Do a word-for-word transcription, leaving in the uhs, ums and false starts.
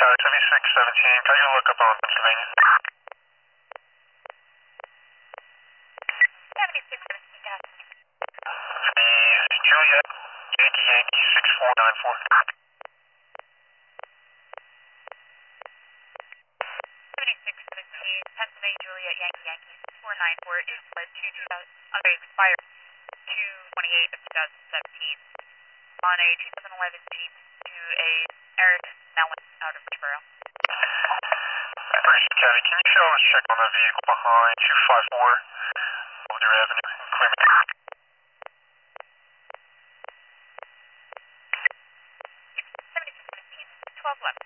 Cali seventy-six seventeen, can you look up on Pennsylvania? seventy-six seventeen, got it. The Juliet, Yankee Yankee six four nine four. seventy-six seventeen, Pennsylvania Juliet Yankee Yankee six four nine four is led to two thousand, okay, expired two twenty-eight of two thousand seventeen on a two thousand eleven Jeep to a Eric Mellon out of Borough. Appreciate Cali, can you show us check on the vehicle behind two five four Boulder Avenue in Cleveland? seventy-six seventeen, twelve left.